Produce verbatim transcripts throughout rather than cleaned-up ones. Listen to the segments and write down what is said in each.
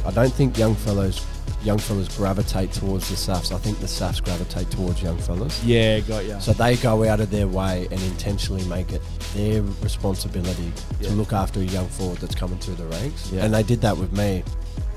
I don't think young fellows young fellas gravitate towards the S A Fs. I think the S A Fs gravitate towards young fellas. Yeah, got ya. So they go out of their way and intentionally make it their responsibility yeah. to look after a young forward that's coming through the ranks. Yeah. And they did that with me.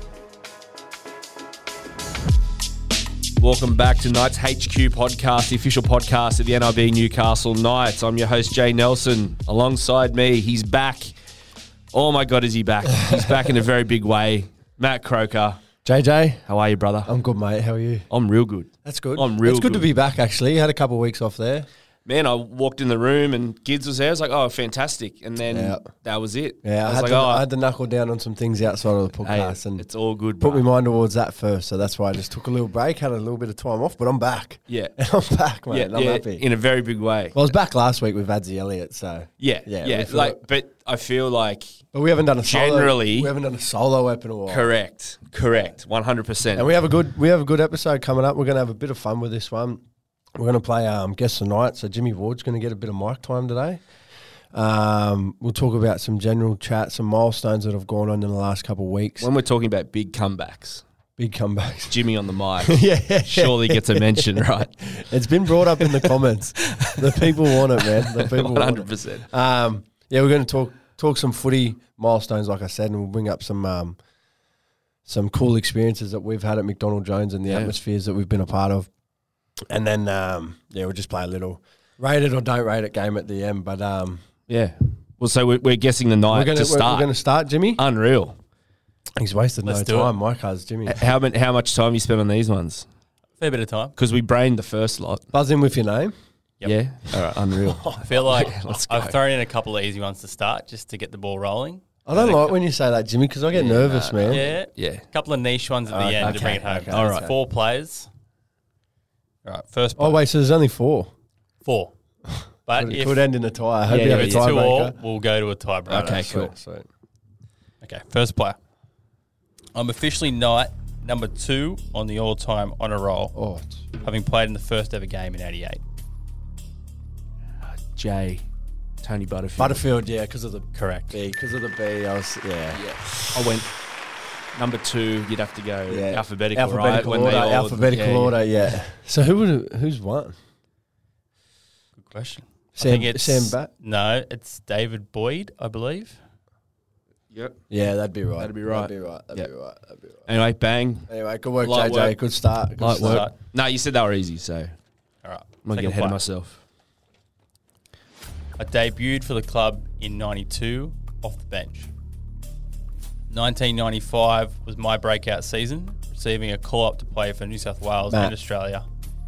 Welcome back to Knights H Q podcast, the official podcast of the N I B Newcastle Knights. I'm your host, Jay Nelson. Alongside me, he's back. Oh my God, is he back? He's back in a very big way. Matt Croker. J J. How are you, brother? I'm good, mate. How are you? I'm real good. That's good. I'm real It's good, good to be back, actually. You had a couple of weeks off there. Man, I walked in the room and Gids was there. I was like, oh, fantastic. And then Yeah. that was it. Yeah, I, I was had like, to, oh, I had to knuckle down on some things outside of the hey, podcast and it's all good, put bro. my mind towards that first. So that's why I just took a little break, had a little bit of time off, but I'm back. Yeah. And I'm back, mate. Yeah, and I'm yeah, happy. in a very big way. Well, I was back last week with Adzi Elliott, so Yeah, Yeah, yeah. we feel Like, it. but I feel like but we haven't done a solo, Generally- we haven't done a solo ep in a while. correct, correct, one hundred percent. And we have a good we have a good episode coming up. We're going to have a bit of fun with this one. We're going to play um, Guess the Night. So Jimmy Ward's going to get a bit of mic time today. Um, we'll talk about some general chat, some milestones that have gone on in the last couple of weeks. When we're talking about big comebacks, Big comebacks. Jimmy on the mic yeah, surely gets a mention, right? It's been brought up in the comments. The people want it, man. The people one want hundred it. percent. Um, yeah, we're going to talk talk some footy milestones, like I said, and we'll bring up some um, some cool experiences that we've had at McDonald Jones and the Yeah. atmospheres that we've been a part of. And then, um, yeah, we'll just play a little rate it or don't rate it game at the end. But um, Yeah. Well, so we're, we're guessing the night we're going to to we're, start. we're going to start, Jimmy. Unreal. He's wasted Let's no do it. time. My car's Jimmy. How many, How much time you spent on these ones? Fair bit of time. Because we brained the first lot. Buzz in with your name. Yep. Yeah. All right. Unreal. I feel like Let's go. I've thrown in a couple of easy ones to start just to get the ball rolling. I don't And a like cou- when you say that, Jimmy, because I get nervous, man. Yeah, Yeah. a couple of niche ones at the Okay, end to bring it okay, home. okay, All okay. right, four players. All right, first Oh, player. wait, so there's only four. Four. But Could, if, could end in a tie. I hope Yeah, you yeah, have if a it's two all, tiebreaker. we'll go to a tiebreaker. Okay, Sweet, cool. sweet. Okay, first player. I'm officially Knight number two on the all-time honour roll, Oh, it's- having played in the first ever game in eighty-eight. Jay. Tony Butterfield. Butterfield, yeah, because of the Correct. B. Because of the B, I was, yeah. Yeah. I went number two. You'd have to go Yeah. alphabetical, right? Alphabetical When order, they all- alphabetical yeah, yeah. order, yeah. So who would who's won? Good question. I Sam, think it's, Sam Bat? No, it's David Boyd, I believe. Yep. Yeah, that'd be right. That'd be right. That'd be right. That'd Yep. be right. That'd be right. Anyway, bang. Anyway, good work, Light J J. work. Good start. Good Light start. work. No, you said they were easy, so I'm All right. not second getting ahead of player. myself. I debuted for the club in ninety-two off the bench. nineteen ninety-five was my breakout season, receiving a call-up to play for New South Wales Matt. and Australia.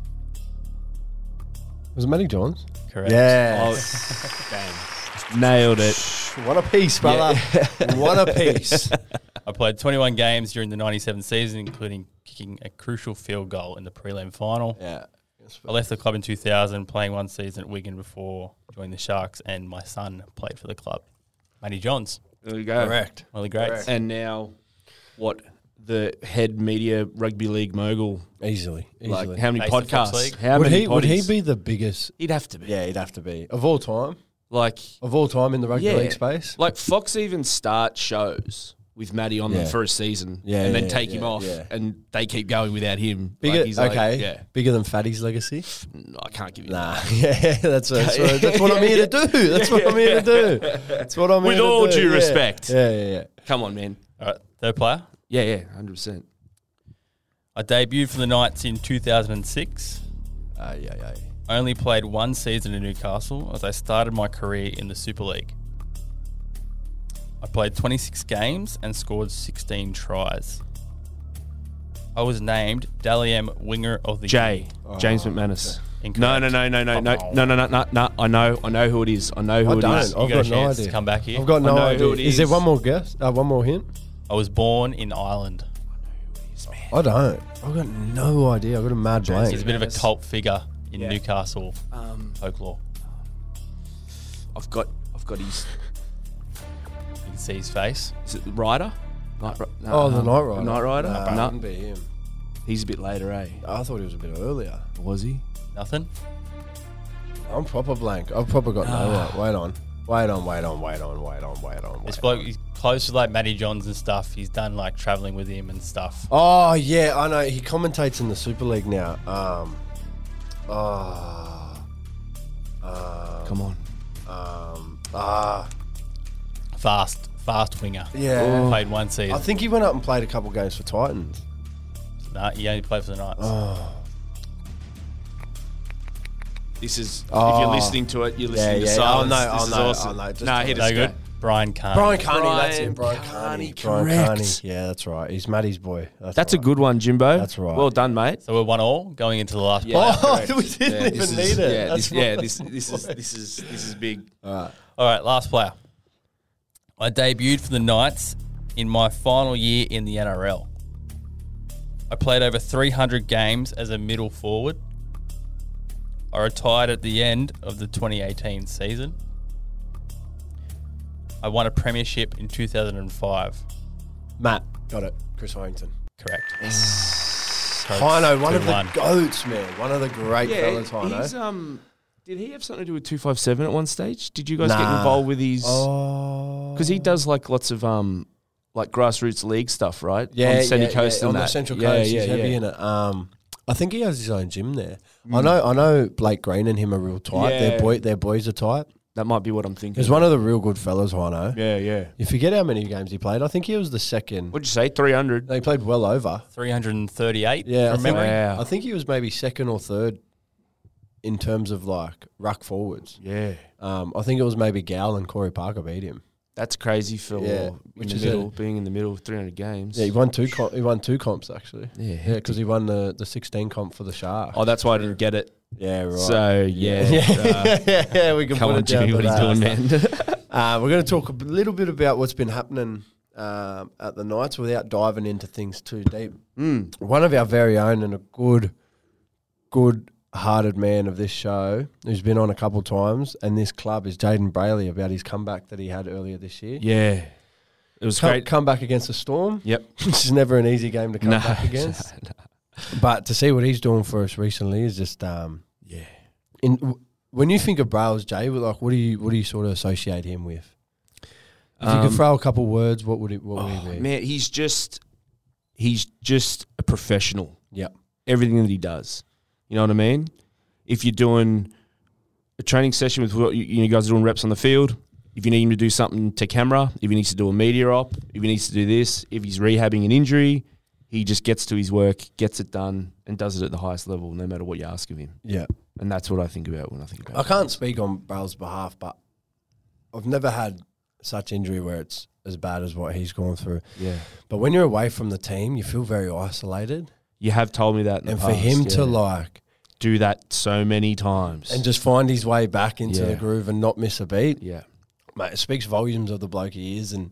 Was it Matty Johns? Correct. Yes. Bang. Nailed it. What a piece, brother. What a piece. I played twenty-one games during the ninety-seven season, including kicking a crucial field goal in the prelim final. Yeah. I left the club in two thousand, playing one season at Wigan before joining the Sharks, and my son played for the club. Matty Johns, There we go. Correct. one of the greats. Correct. And now, what? The head media rugby league mogul. Easily. Easily. Like how many Face the Fox podcasts? League. How would many he would he potties? be the biggest? He'd have to be. Yeah, he'd have to be. Of all time? Like, Of all time in the rugby yeah. league space? Like Fox even start shows with Matty on them Yeah. for a season, Yeah, and then yeah, take him yeah, off, yeah. and they keep going without him. Bigger, Like, he's like, okay. yeah, Bigger than Fatty's legacy? no, I can't give you Nah. that. Yeah, that's, that's, what, that's what I'm here to do. That's what I'm here to do. That's what I'm With here to all do. due Yeah. respect. Yeah, yeah, yeah. Come on, man. All right, third player. Yeah, yeah, one hundred percent. I debuted for the Knights in two thousand six. Uh, yeah, yeah. I only played one season in Newcastle as I started my career in the Super League. I played twenty-six games and scored sixteen tries. I was named Dally M Winger of the Jay, Oh, James McManus. Incorrect. No, no, no, no, no, no, Oh. no, no, no, no, no. I know, I know who it is. I know who I it don't. is. You I've got, got a no chance idea. to come back here. I've got no know idea. who it Is there is. one more guess? Uh, one more hint? I was born in Ireland. I don't. I've got no idea. I've got a mad blank. He's a bit of a McManus. cult figure in Yeah. Newcastle Um, folklore. I've got, I've got his. You can see his face. Is it Ryder? Night, Ri- no, Oh, the um, Night Rider. Night Rider. Nah, no, wouldn't be him. he's a bit later, eh? I thought he was a bit earlier. Was he? Nothing? I'm proper blank. I've proper got no Ah. right. Wait on. Wait on, wait on, wait on, wait on, wait on. This Wait bloke, on. he's close to like Matty Johns and stuff. He's done like traveling with him and stuff. Oh yeah, I know. He commentates in the Super League now. Um, oh, um, Come on. um, ah, Fast, fast winger. Yeah. Played one season. I think he went up and played a couple games for Titans. Nah, he only played for the Knights. Oh, This is, if Oh. you're listening to it, you're yeah, listening yeah. to silence. Oh no, This oh is no, awesome. oh no. Just Nah, tell hit us. us No go. good. Brian Carney. Brian Carney, that's Brian it. Brian Carney, Carney. Brian correct. Carney. Yeah, that's right. He's Matty's boy. That's, That's a right. good one, Jimbo. That's right. Well done, mate. So we're one all going into the last Yeah, play. Oh, correct. we didn't Yeah, even this is- need it. Yeah, That's this, yeah, right. this, this is this is this is big. All right. All right, last player. I debuted for the Knights in my final year in the N R L. I played over three hundred games as a middle forward. I retired at the end of the twenty eighteen season. I won a premiership in two thousand five. Matt, got it. Chris Harrington. Correct. Hino, one of the two one. goats, man. One of the great fellas, he's, Hino. um, did he have something to do with two five seven at one stage? Did you guys get Nah. involved with his? Oh, Because he does like lots of um, like grassroots league stuff, right? yeah, on Sunny yeah, Coast yeah, and on that. the Central Yeah, Coast. yeah, he's heavy yeah. in it. Um, I think he has his own gym there. I know. I know. Blake Green and him are real tight. Yeah. Their boy, their boys are tight. That might be what I'm thinking. He's one of the real good fellas, Hino. Yeah, yeah. You forget how many games he played. I think he was the second. What'd you say? three hundred. They played well over. three hundred thirty-eight Yeah, I from think, memory. Wow. I think he was maybe second or third in terms of like ruck forwards. Yeah. Um, I think it was maybe Gal and Corey Parker beat him. That's crazy for Yeah, in which the is middle, a- being in the middle of three hundred games. Yeah, he won two. Com- he won two comps actually. Yeah, Yeah, because he won the, the sixteen comp for the Sharks. Oh, that's why I didn't get it. Yeah, right. So yeah, yeah, uh, yeah, we can come put on, it down Jimmy, to what are you that. doing, man? Uh, we're going to talk a b- little bit about what's been happening um, at the Knights without diving into things too deep. Mm. One of our very own and a good, good-hearted man of this show who's been on a couple times, and this club is Jaden Brayley about his comeback that he had earlier this year. Yeah, it was Come, great. come back against the Storm, Yep. which is never an easy game to come No, back against. But to see what he's doing for us recently is just um, Yeah. in. W- when you think of Brails, Jay, like what do you what do you sort of associate him with? If you Um, could throw a couple words, what would it what would Oh, he be? man, he's just he's just a professional. Yep. Everything that he does. You know what I mean? If you're doing a training session with what you, you guys are doing reps on the field, if you need him to do something to camera, if he needs to do a media op, if he needs to do this, if he's rehabbing an injury, he just gets to his work, gets it done, and does it at the highest level, no matter what you ask of him. Yeah. And that's what I think about when I think about I it. can't speak on Brails' behalf, but I've never had such injury where it's as bad as what he's gone through. Yeah. But when you're away from the team, you feel very isolated. You have told me that in the And for past, him to yeah. like do that so many times. and just find his way back into the Yeah. groove and not miss a beat, yeah. mate, it speaks volumes of the bloke he is. And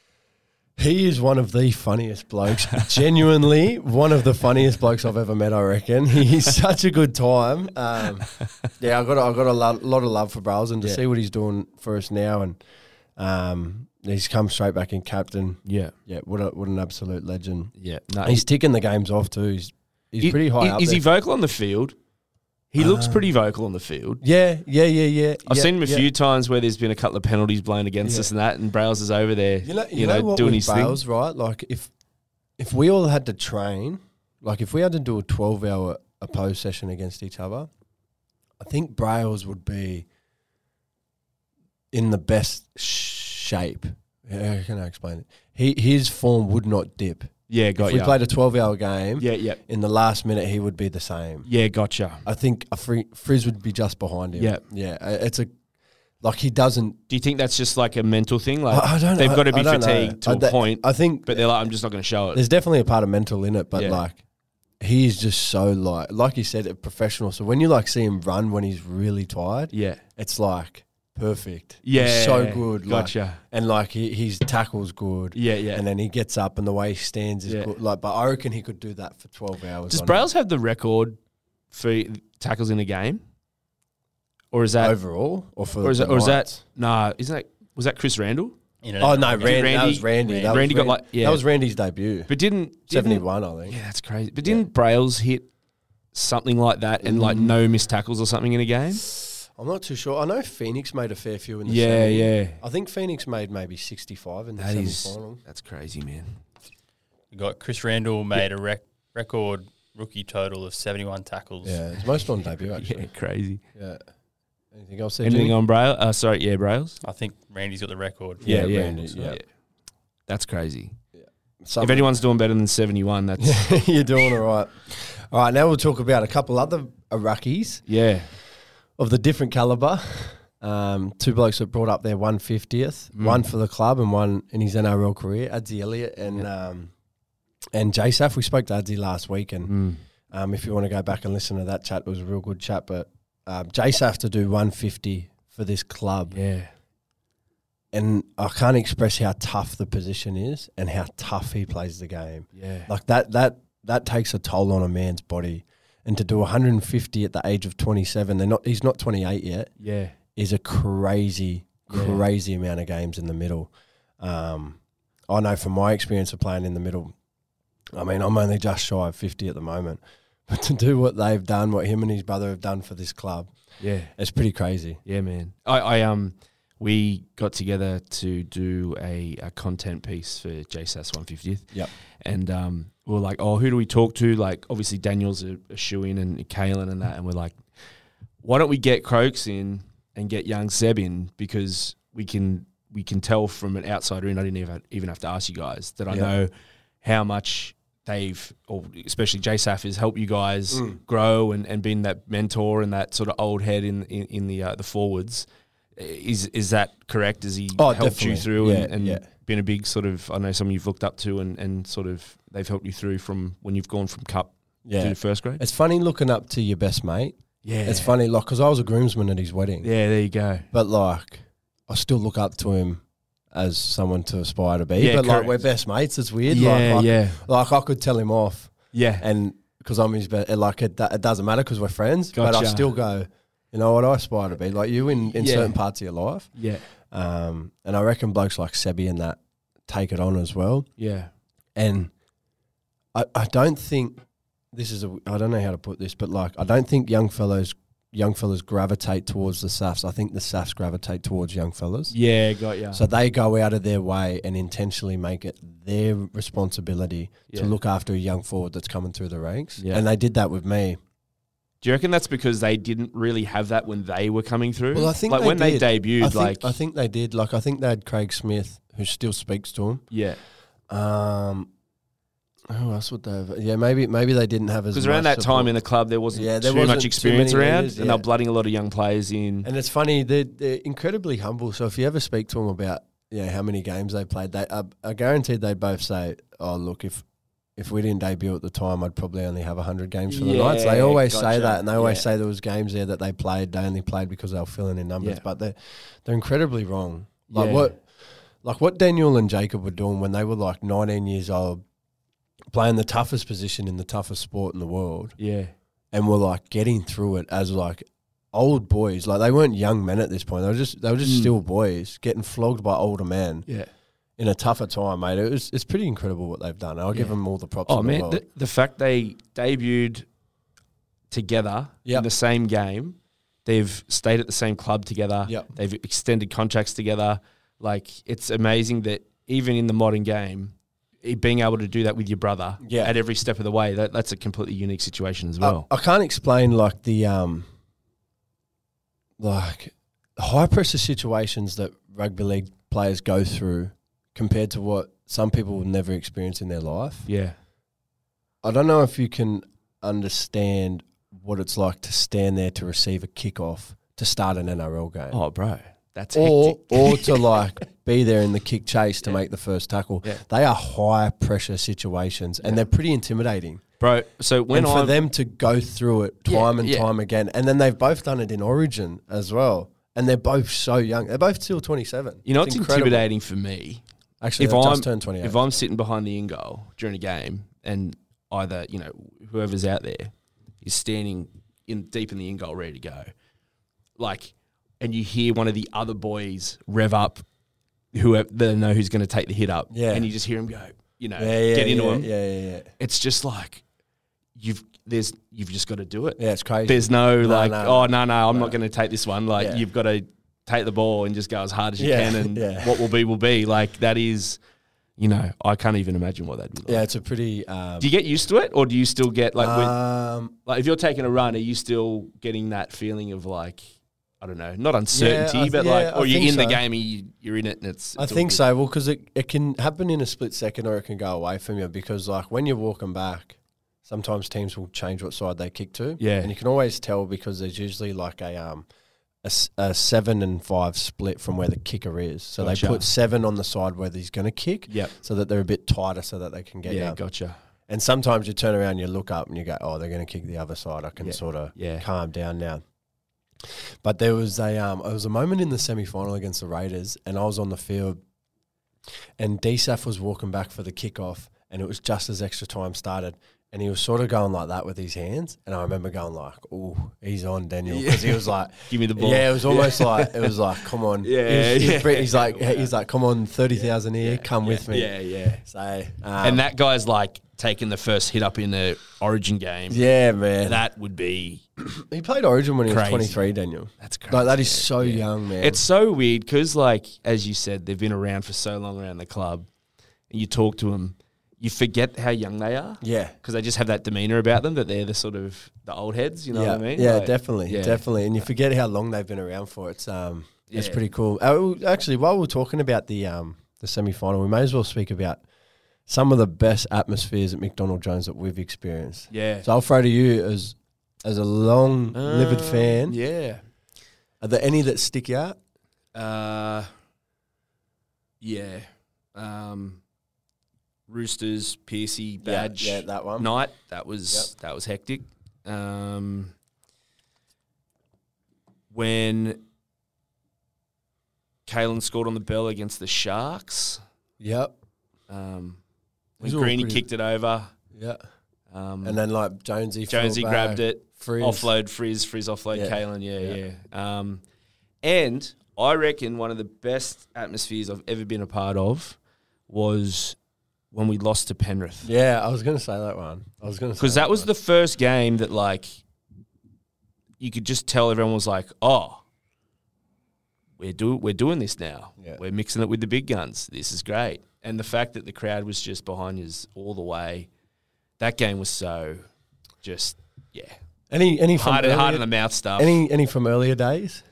he is one of the funniest blokes. Genuinely, one of the funniest blokes I've ever met, I reckon. He's such a good time. Um, yeah, I've got, a, I've got a lot, lot of love for Brails, and to Yeah. see what he's doing for us now. And um, he's come straight back in captain. Yeah. Yeah, what, a, what an absolute legend. Yeah. No, He's ticking the games off too. He's, he's He- pretty high is, up Is there. he vocal on the field? He looks Uh, pretty vocal on the field. Yeah, yeah, yeah, yeah. I've yeah, seen him a yeah. few times where there's been a couple of penalties blown against Yeah. us and that, and Brails is over there, You know, you know, what doing with his Brails, thing. right? Like if if we all had to train, like if we had to do a twelve hour opposed session against each other, I think Brails would be in the best shape. How can I explain it? He his form would not dip. Yeah, got if we ya. played a twelve hour game, Yeah, yeah, in the last minute he would be the same. yeah, gotcha. I think a free, Frizz would be just behind him. Yeah. yeah. uh, It's a like he doesn't. Do you think that's just like a mental thing? Like I, I don't. they've I- got to I be don't know. fatigued to I, a that- point, I think, but they're like, I'm just not going to show it. there's definitely a part of mental in it, but Yeah. like he's just so like like you said, a professional. So when you like see him run when he's really tired, Yeah, it's like perfect. yeah, He's so good. Like, Gotcha. and like he, his tackle's good. Yeah, yeah. And then he gets up and the way he stands is Yeah. good. Like, but I reckon he could do that for twelve hours. Does on Brails have the record for tackles in a game, or is that overall or for or is the that or is Knights? that nah? Isn't that was that Chris Randall? You know, Oh no, yeah. Randy, that Randy- was Randy. That Randy was got like- yeah. that was Randy's debut. But didn't, didn't Seventy-one, I think. Yeah, that's crazy. But didn't Brails hit something like that and like no missed tackles or something in a game? I'm not too sure. I know Phoenix made a fair few in the Yeah, semi. yeah. I think Phoenix made maybe sixty-five in the That is semi-final. that's crazy, man. You got Chris Randall made a rec- record rookie total of seventy-one tackles. Yeah, it's most on debut, actually. Yeah, crazy. Yeah. Anything else there, Anything Jimmy? on Braille? Uh, sorry, yeah, Brails. I think Randy's got the record. Yeah, yeah, Randy, yeah. That's crazy. Something. If anyone's doing better than seventy-one, that's You're doing all right. All right, now we'll talk about a couple other Iraqis yeah, of the different calibre. Um, two blokes that brought up their one hundred fiftieth, Mm. one for the club and one in his N R L career, Adzi Elliott and um, and J S A F. We spoke to Adzi last week, and mm. um, if you want to go back and listen to that chat, it was a real good chat. But um, J S A F to do one hundred fifty for this club, yeah, and I can't express how tough the position is and how tough he plays the game. yeah, Like that, that that takes a toll on a man's body, and to do one hundred fifty at the age of twenty-seven, they're not. He's not twenty-eight yet. yeah, Is a crazy, Yeah. crazy amount of games in the middle. Um, I know from my experience of playing in the middle, I mean, I'm only just shy of fifty at the moment, but to do what they've done, what him and his brother have done for this club, yeah. it's pretty crazy. Yeah, man. I, I um, we got together to do a, a content piece for J S A F's one hundred fiftieth. Yep. And um, we were like, oh, who do we talk to? Like, obviously Daniel's a, a shoe-in and Kalen and that. And we're like, why don't we get Croaks in and get young Seb in, because we can we can tell from an outsider in. I didn't even even have to ask you guys that I Yep. know how much they've, or especially J S A F, has helped you guys Mm. grow and, and been that mentor and that sort of old head in in, in the uh, the forwards. Is is that correct? Has he Oh, helped you definitely. through Yeah, and, and yeah. been a big sort of, I know some you've looked up to and, and sort of they've helped you through from when you've gone from cup Yeah. to first grade? It's funny looking up to your best mate. Yeah. It's funny, like, because I was a groomsman at his wedding. Yeah, there you go. But like, I still look up to him as someone to aspire to be. Yeah, but like, correct. we're best mates. It's weird. Yeah, like, like, yeah. like I could tell him off, Yeah. and because I'm his best, like it, it doesn't matter because we're friends. But I Gotcha. still go, you know what? I aspire to be like you in, in Yeah. certain parts of your life. Yeah. Um, and I reckon blokes like Sebi and that take it on as well. Yeah. And I, I don't think this is a, I don't know how to put this, but like I don't think young fellows young fellas gravitate towards the S A Fs. I think the S A Fs gravitate towards young fellas. Yeah, got ya. So they go out of their way and intentionally make it their responsibility Yeah. to look after a young forward that's coming through the ranks. Yeah. And they did that with me. Do you reckon that's because they didn't really have that when they were coming through? Well, I think like they when did. they debuted, I think, like I think they did. Like I think they had Craig Smith, who still speaks to him. yeah, Um, who else would they have? Yeah, maybe maybe they didn't have as because around much that support. time in the club there wasn't Yeah, there too wasn't much too experience many around, leaders, and they're yeah. blooding a lot of young players in. And it's funny, they're, they're incredibly humble. So if you ever speak to them about yeah how many games they played, they uh, I guaranteed they'd both say, "Oh, look, if if we didn't debut at the time, I'd probably only have one hundred games for the Yeah, Knights." They always say gotcha. that, and they always Yeah. say there was games there that they played. They only played because they were filling in numbers, Yeah. but they're they're incredibly wrong. Like Yeah. what, like what Daniel and Jacob were doing when they were like nineteen years old, playing the toughest position in the toughest sport in the world, yeah, and were like getting through it as like old boys. Like they weren't young men at this point. They were just they were just Mm. still boys getting flogged by older men yeah. in a tougher time, mate. It was it's pretty incredible what they've done. I'll give Yeah. them all the props. Oh in the man, world. the, the fact they debuted together Yep. in the same game, they've stayed at the same club together, Yep. they've extended contracts together. Like it's amazing that even in the modern game, i- being able to do that with your brother Yeah. at every step of the way, that, that's a completely unique situation as well. I, I can't explain like the um like high pressure situations that rugby league players go through compared to what some people will never experience in their life. yeah, I don't know if you can understand what it's like to stand there to receive a kickoff to start an N R L game. oh bro, that's or hectic. or to like be there in the kick chase to Yeah. make the first tackle. Yeah. They are high pressure situations and Yeah. they're pretty intimidating. Bro, so when and for I them to go through it Yeah, time and yeah. time again, and then they've both done it in Origin as well, and they're both so young. They're both still twenty-seven. you know, It's it's incredible. intimidating for me. Actually, if they've I'm just turned twenty-eight. If I'm sitting behind the in goal during a game and either, you know, whoever's out there is standing in deep in the in goal ready to go, like, and you hear one of the other boys rev up, whoever they know who's going to take the hit up, Yeah. and you just hear him go, you know, yeah, yeah, get into yeah, him. Yeah, yeah, yeah. It's just like you've there's you've just got to do it. Yeah, it's crazy. There's no, No, like, no, oh, no. no, no, I'm No. not going to take this one. Like, Yeah. you've got to take the ball and just go as hard as you Yeah, can, and yeah. what will be, will be. Like, that is, you know, I can't even imagine what that'd be like. Yeah, it's a pretty. Um, Do you get used to it, or do you still get, like, when, um, like if you're taking a run, are you still getting that feeling of, like, I don't know, not uncertainty, I- but yeah, like, I or you're think in the so. game and you, you're in it and it's, I it's all think good. so. Well, because it, it can happen in a split second or it can go away from you. Because like when you're walking back, sometimes teams will change what side they kick to. Yeah. and you can always tell because there's usually like a um a, s- a seven and five split from where the kicker is. So Gotcha. they put seven on the side where he's going to kick. Yep. So that they're a bit tighter, so that they can get Yeah, up. gotcha. And sometimes you turn around, you look up, and you go, "Oh, they're going to kick the other side." I can Yeah. sort of Yeah. calm down now. But there was a um, it was a moment in the semi final against the Raiders, and I was on the field, and D S A F was walking back for the kickoff, and it was just as extra time started, and he was sort of going like that with his hands, and I remember going like, "Oh, he's on Daniel," because he was like, Give me the ball. "Yeah," it was almost like it was like, "Come on," Yeah, He was- he was yeah. pretty- he's like, he's like, "Come on, thirty thousand here, come yeah, with me." Yeah, yeah. So, um, And that guy's like taking the first hit up in the Origin game. yeah, man, That would be, he played Origin when he was Crazy. twenty-three, Daniel. that's crazy. Like that is man. so Yeah. young, man. It's so weird because, like, as you said, they've been around for so long around the club, and you talk to them, you forget how young they are yeah. because they just have that demeanor about them that they're the sort of the old heads. You know yeah, what I mean? Yeah, Like, definitely, yeah. definitely. And you forget how long they've been around for. It's um, it's Yeah. pretty cool. Uh, actually, while we're talking about the um, the semi final, we may as well speak about some of the best atmospheres at McDonald Jones that we've experienced. Yeah. So I'll throw to you as as a long livid Um, fan. Yeah. Are there any that stick out? Uh, yeah. Um, Roosters, Piercy, Badge, yeah, that one. night. That was that was hectic. Um, when Kalen scored on the bell against the Sharks. Yep. Um, when These are all Greeny pretty- kicked it over. Yeah. Um, And then like Jonesy, Jonesy fell grabbed back, it. Frizz. Offload Frizz, Frizz offload Yeah. Kalen, yeah, Yeah. yeah. Um, and I reckon one of the best atmospheres I've ever been a part of was when we lost to Penrith. Yeah, I was going to say that one. I was going to say Because that was one. the first game that, like, you could just tell everyone was like, oh, we're, do- we're doing this now. Yeah. We're mixing it with the big guns. This is great. And the fact that the crowd was just behind us all the way, that game was so just, yeah, any any from hard, earlier, hard in the mouth stuff. any any from earlier days.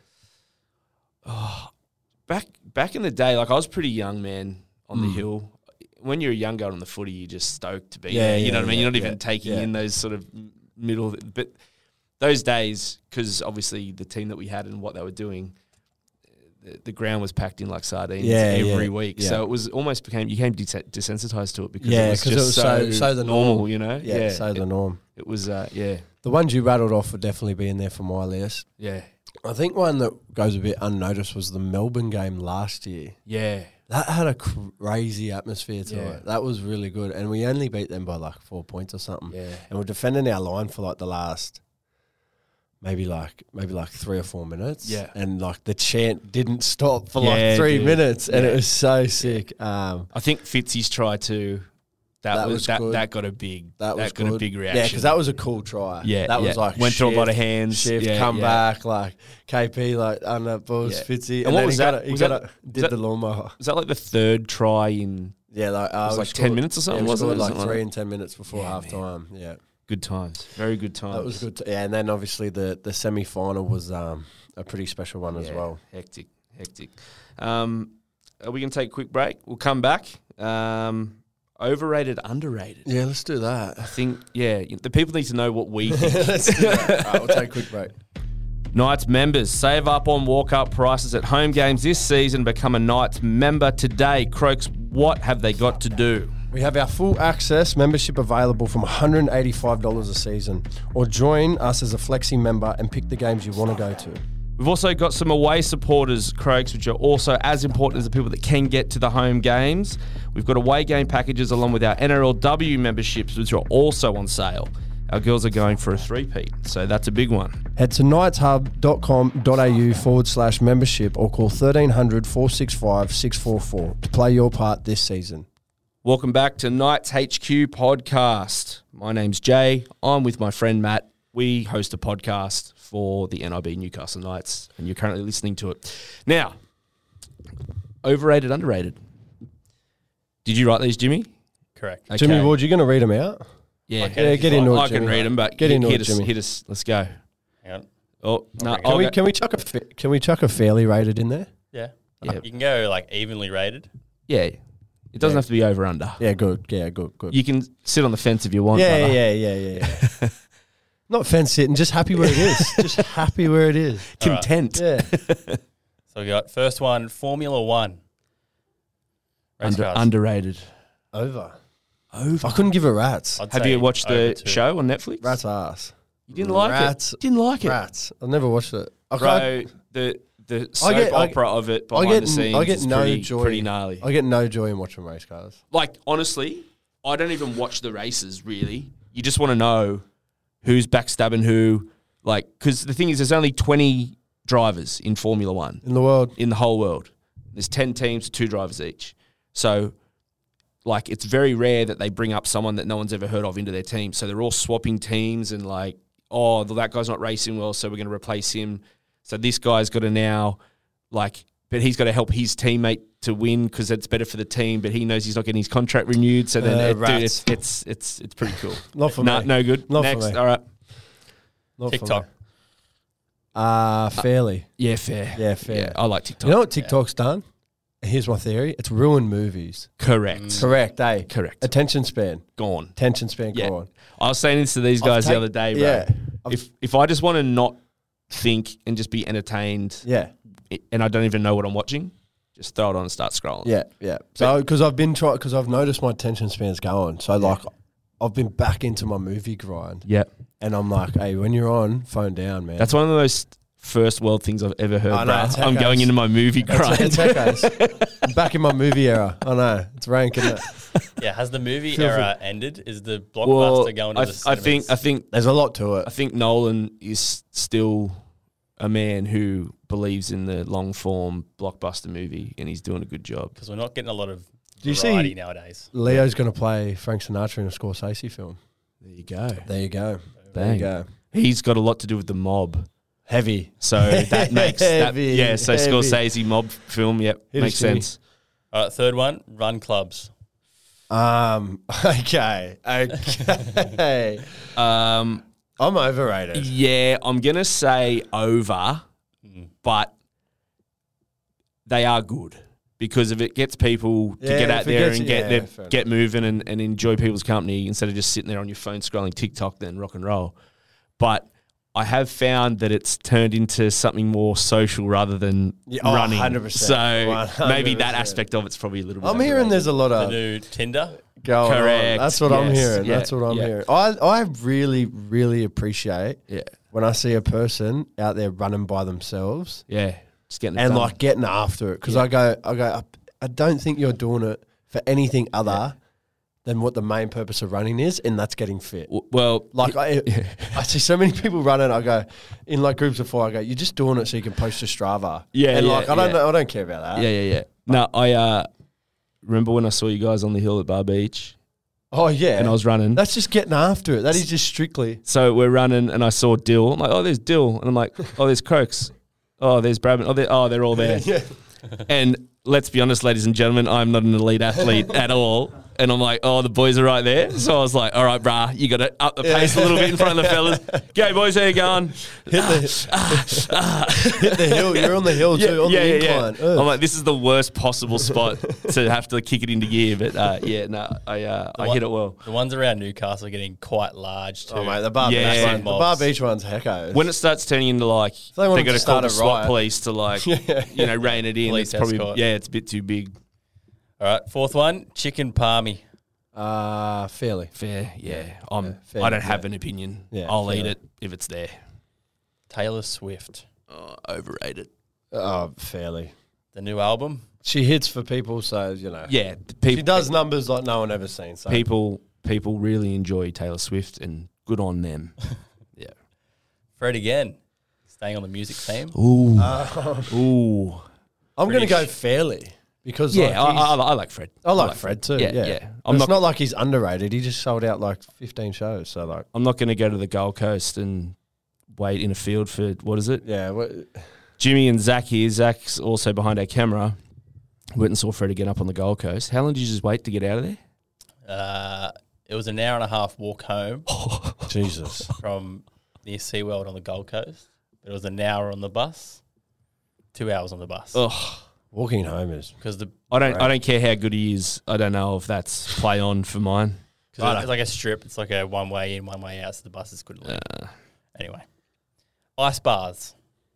back back in the day, like I was pretty young, man, on Hmm. the hill. When you're a young guy on the footy, you're just stoked to be Yeah, there. You yeah, know what I mean? yeah, You're not yeah, even taking yeah. in those sort of middle. But those days, because obviously the team that we had and what they were doing, the, the ground was packed in like sardines Yeah, every yeah, week. yeah. So it was almost became you became des- desensitized to it because Yeah, it was 'cause it just was so, so- so the normal, norm. you know? Yeah, so the it, norm. it was. Uh, yeah, The ones you rattled off would definitely be in there for my list. yeah, I think one that goes a bit unnoticed was the Melbourne game last year. yeah. That had a crazy atmosphere to Yeah. it. That was really good. And we only beat them by like four points or something. Yeah. And we're defending our line for like the last maybe like maybe like three or four minutes. Yeah. And like the chant didn't stop for Yeah, like three dude. minutes. And Yeah. it was so sick. Um I think Fitzy's try to. That, That was, was that, good. that got a big that was got a good. big reaction. Yeah, because that was a cool try. Yeah, That was yeah. like Went through a lot of shift, hands. Shift, Yeah, come yeah. back, like K P, like under balls, Yeah. Fitzy. And what then was he that? Got a, he Was got that- a, was did that- the lawnmower. Was that like the third try in Yeah, like uh, was we like scored- ten minutes or something, Yeah, we wasn't scored it? like Something like three that. and ten minutes before Yeah, half man. time. Yeah, good times? Very good times. that was good. To, yeah, and then obviously the the semi final was um, a pretty special one as Yeah, well. Hectic, hectic. Um, are we going to take a quick break? We'll come back. Um, overrated, underrated. Yeah, let's do that. I think, yeah, the people need to know what we think. let's do that. All right, we'll take a quick break. Knights members, save up on walk-up prices at home games this season. Become a Knights member today. Croaks, what have they got to do? We have our full access membership available from one hundred eighty-five dollars a season, or join us as a Flexi member and pick the games you want to go to. We've also got some away supporters, Croaks, which are also as important as the people that can get to the home games. We've got away game packages along with our N R L W memberships, which are also on sale. Our girls are going for a three-peat, so that's a big one. Head to knightshub.com.au forward slash membership or call thirteen hundred, four six five, six four four to play your part this season. Welcome back to Knights H Q podcast. My name's Jay. I'm with my friend Matt. We host a podcast for the N I B Newcastle Knights, and you're currently listening to it. Now, overrated, underrated. Did you write these, Jimmy? Correct. Okay. Jimmy Ward, you going to read them out? Yeah. Okay. Yeah, get into it, I Jimmy. can read them, but Get hit, into hit it, us, Jimmy. hit us. Let's go. Hang on. Oh, no. bring it I'll Can we, go- can we chuck a fa- can we chuck a fairly rated in there? Yeah. Yeah. You can go like evenly rated. yeah. It doesn't Yeah. have to be over, under. Yeah, good. Yeah, good, good. You can sit on the fence if you want, yeah, brother. yeah, yeah, yeah, yeah. Not fence sitting, just happy where it is. Just happy where it is. Content. Yeah. So we got first one, Formula One. Race Under, cars. underrated. Over. Over. I couldn't give a rat's. I'd Have say you watched over the two. show on Netflix? Rat's ass. You didn't like Rats. it? Didn't like it? Rats. I've never watched it. I can't- Bro, the the soap get- I opera of it I behind get, the scenes I get is no pretty, joy. pretty gnarly. I get no joy in watching race cars. Like, honestly, I don't even watch the races, really. You just want to know who's backstabbing who. Like, because the thing is, there's only twenty drivers in Formula One In the world, in the whole world. There's ten teams, two drivers each. So, like, it's very rare that they bring up someone that no one's ever heard of into their team. So they're all swapping teams and like, oh, that guy's not racing well, so we're going to replace him. So this guy's got to now, like, but he's got to help his teammate to win because it's better for the team. But he knows he's not getting his contract renewed. So then, Uh, it, dude, rats. it's it's it's it's pretty cool. not for no, me. no good. Not for Next, me. all right. Not TikTok. For me. Uh, fairly. Yeah, fair. Yeah, fair. Yeah, I like TikTok. You know what TikTok's done? Here's my theory. It's ruined movies. Correct. Correct, eh? Correct. Attention span. Gone. Attention span Yeah. gone. I was saying this to these guys take- the other day, bro. yeah. I've- If if I just want to not think and just be entertained, Yeah. i- and I don't even know what I'm watching, just throw it on and start scrolling. Yeah, yeah. So, because I've been trying, because I've noticed my attention span's going. So, like, I've been back into my movie grind. Yeah. And I'm like, hey, when you're on, phone down, man. That's one of the most first world things I've ever heard, I know, bro. it's I'm echoes. going into my movie grind. It's echoes. I'm back in my movie era. I know. It's rank, isn't it? Yeah, has the movie Feel era ended? Is the blockbuster well, going to I, the th- I think I cinemas? think There's a lot to it. I think Nolan is still a man who believes in the long form blockbuster movie, and he's doing a good job. Because we're not getting a lot of Do you variety see- nowadays. Leo's going to play Frank Sinatra in a Scorsese film. There you go. There you go. There Bang. you go. He's got a lot to do with the mob. Heavy. So that makes that, Heavy, yeah. So heavy. Scorsese mob film, yep, Hit makes us, Jimmy. sense. All right, third one, run clubs. Um. Okay. Okay. Um, I'm overrated. yeah, I'm gonna say over, but they are good because if it gets people to Yeah, get if out it there gets- and get yeah, their, fair get moving and, and enjoy people's company instead of just sitting there on your phone scrolling TikTok, then rock and roll. But I have found that it's turned into something more social rather than Yeah, oh, running. one hundred percent. So one hundred maybe that percent. aspect of it's probably a little bit. I'm hearing overrated. there's a lot The of new Tinder. going Correct, on. That's what I'm yes, hearing. yeah, That's what I'm yeah. hearing. I I really really appreciate Yeah, when I see a person out there running by themselves yeah, just getting it and done. like getting after it because Yeah. I go I go I, I don't think you're doing it for anything other than what the main purpose of running is, and that's getting fit. W- well, Like I, I see so many people running. I go in like groups of four. I go, you're just doing it so you can post to Strava. Yeah, and yeah, like I don't yeah. know. I don't care about that. yeah, yeah, yeah. No, I uh, remember when I saw you guys on the hill at Bar Beach Oh yeah. and I was running. That's just getting after it. That is just strictly. So we're running, and I saw Dill. I'm like, oh, there's Dill, and I'm like, oh, there's Croaks, oh, there's Bradman, oh, they're, oh, they're all there. Yeah. And let's be honest, ladies and gentlemen, I'm not an elite athlete at all. And I'm like, oh, the boys are right there. So I was like, all right, brah, you got to up the pace a little bit in front of the fellas. Go, boys, how you going? Hit the, hit the hill. You're on the hill too, on the incline. Ugh. I'm like, this is the worst possible spot to have to kick it into gear. But uh, yeah, no, I uh, I one- hit it well. The ones around Newcastle are getting quite large too. Oh mate, the bar Yeah. beach one, the Mobs. bar beach one's hecko. When it starts turning into like they they wanted got to to call start the a SWAT riot. police to like Yeah. you know rein it in. Police It's probably escort. yeah, it's a bit too big. All right, fourth one, chicken palmy. uh fairly. Fair, yeah. I'm. Yeah, fair, I don't have yeah. an opinion. Yeah, I'll fair. eat it if it's there. Taylor Swift, Oh, overrated. Oh, fairly. the new album. She hits for people, so you know. Yeah, the peop- She does numbers like no one ever seen. So People, people really enjoy Taylor Swift, and good on them. yeah. Fred again, staying on the music theme. Ooh. Uh, Ooh. I'm going to British. go fairly. Because Yeah, like I, I, he's- I like Fred. I like Fred too. Yeah, Yeah, yeah. I'm I'm it's not- not, like he's underrated. He just sold out like fifteen shows. So like, I'm not going to go to the Gold Coast and wait in a field for, what is it? yeah, what, Jimmy and Zach here. Zach's also behind our camera. Went and saw Fred again up on the Gold Coast. How long did you just wait to get out of there? Uh, it was an hour and a half walk home Jesus. from near SeaWorld on the Gold Coast. It was an hour on the bus, two hours on the bus. Ugh. Walking home is Because the I don't. Right. I don't care how good he is. I don't know if that's play on for mine. cause it's, it's like a strip. It's like a one way in, one way out. So the buses couldn't leave. Uh, Anyway, ice bars.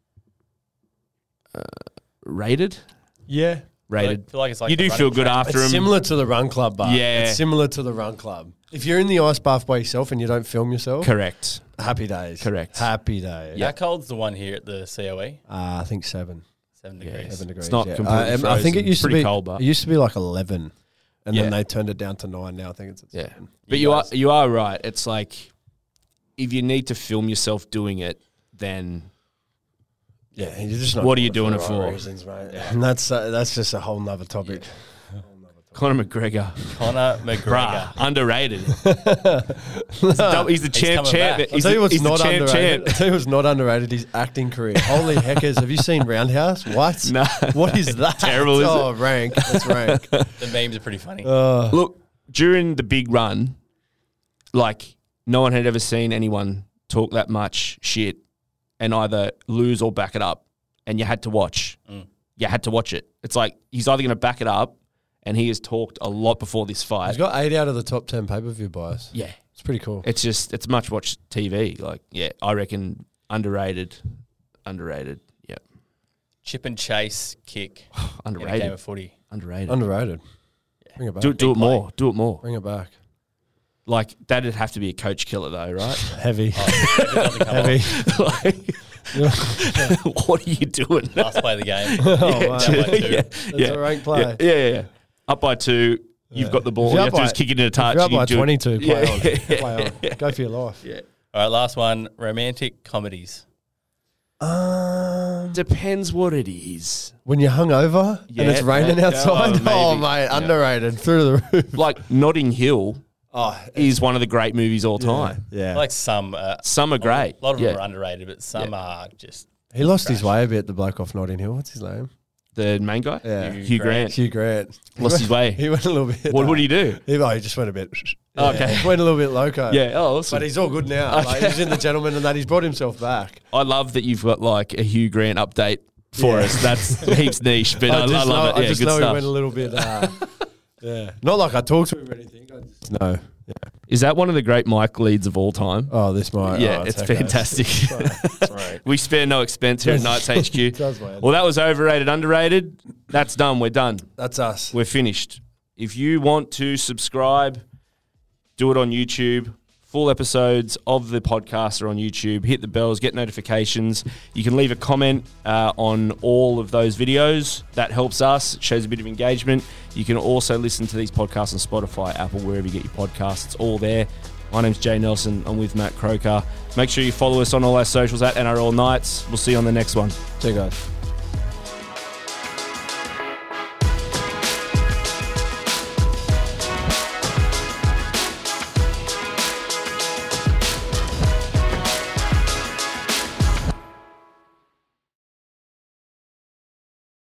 rated, yeah. rated. I feel like it's like you the do running feel good track. after It's him. similar to the Run Club bar. Yeah. It's similar to the Run Club. If you're in the ice bath by yourself and you don't film yourself, Correct. happy days. Correct. Happy days. How cold's the one here at the C O E? Uh, I think seven. Seven Yeah, degrees. Seven degrees. It's not yeah. completely Uh, I think it frozen. used to Pretty be cold, but- it used to be like eleven, and Yeah. then they turned it down to nine. Now I think it's at Yeah, seven. but You you are guys- you are right. It's like if you need to film yourself doing it, then Yeah, you're just not What are you doing doing the it right for? Reasons, mate. And that's uh, that's just a whole nother topic. Conor McGregor, Conor bruh, McGregor. underrated. he's, the, he's the champ, coming champ. back. I'll He's, tell you the, what's he's the not champ, underrated. champ. I'll tell you what's not underrated. His acting career. Holy heckers! Have you seen Roundhouse? What? No. What is that? Terrible, is oh, rank. That's rank. The memes are pretty funny. Uh, Look, during the big run, like no one had ever seen anyone talk that much shit and either lose or back it up, and you had to watch. Mm. You had to watch it. It's like he's either going to back it up, and he has talked a lot before this fight. he's got eight out of the top ten pay per view buys. yeah, It's pretty cool. it's just it's much watched T V. Like yeah, I reckon underrated, underrated. Yeah, Chip and chase kick in a game underrated, of footy. underrated. Underrated. Bring it back. do it, do it Big play. more. Do it more. Bring it back. Like that'd have to be a coach killer though, right? Heavy. Oh, if it doesn't come Heavy. off, like, what are you doing? last play of the game. Oh, yeah, wow. Down by two. yeah, That's yeah, a rank play. yeah, yeah, yeah, yeah. Up by two, you've Yeah. got the ball. If You you're have up to just by- kick it in a touch. If you're up you by do it. twenty-two, play Yeah, on. yeah, Play on. Go for your life. Yeah. All right, last one. Romantic comedies. Um, Depends what it is. when you're hungover Yeah, and it's raining yeah, outside, oh, oh, maybe. mate, Yeah. underrated through the roof. Like Notting Hill Oh, is one of the great movies all time. yeah. I like some. Uh, Some are great. A lot of yeah. them are underrated, but some are just. he lost his way a bit. The bloke off Notting Hill. What's his name? The main guy, Yeah. Hugh, Hugh Grant, Hugh Grant. He lost went- his way. He went a little bit. What uh, would he do? He, oh, he just went a bit. Oh, okay. Went a little bit loco. Yeah, oh, awesome. But he's all good now. Like, Okay. he's in The Gentleman and that. He's brought himself back. I love that you've got like a Hugh Grant update for Yeah. us. That's heaps niche, but I, I, just love know, it. Yeah, I just good know stuff. he went a little bit. Uh, yeah. Not like I talked to him or anything. I just know. Yeah. Is that one of the great Mike leads of all time? Oh, this might. Yeah, oh, it's okay. fantastic. It's right. We spare no expense here at Knights H Q. It does, man. Well, that was overrated, underrated. That's done. We're done. That's us. We're finished. If you want to subscribe, do it on YouTube. Full episodes of the podcast are on YouTube. Hit the bells, get notifications. You can leave a comment uh, on all of those videos. That helps us. It shows a bit of engagement. You can also listen to these podcasts on Spotify, Apple, wherever you get your podcasts. It's all there. My name's Jay Nelson. I'm with Matt Croker. Make sure you follow us on all our socials at N R L Knights. We'll see you on the next one. See you guys.